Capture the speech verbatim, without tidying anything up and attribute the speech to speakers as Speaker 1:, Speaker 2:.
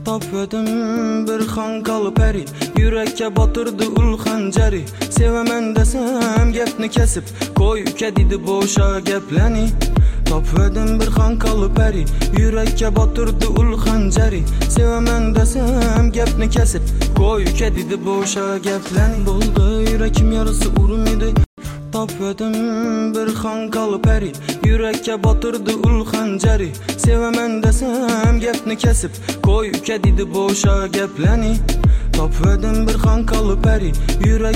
Speaker 1: Topvedim bir xanqalı peri, yürekке batırdı ul xanjari. Sevemen desem gepni kesip, koy kedidi boşa gepleni. Topvedim bir xanqalı peri, yürekке batırdı ul xanjari. Sevemen desem gepni kesip, koy kedidi boşa gepleni. Buldu yürekim yarısı urum idi. Topvedim bir xanqalı peri, yürekке batırdı ul xanjari. Sevemen desem gepni kesip, koy kedidi boşa gepleni. Topvedim bir xanqalı peri, yürek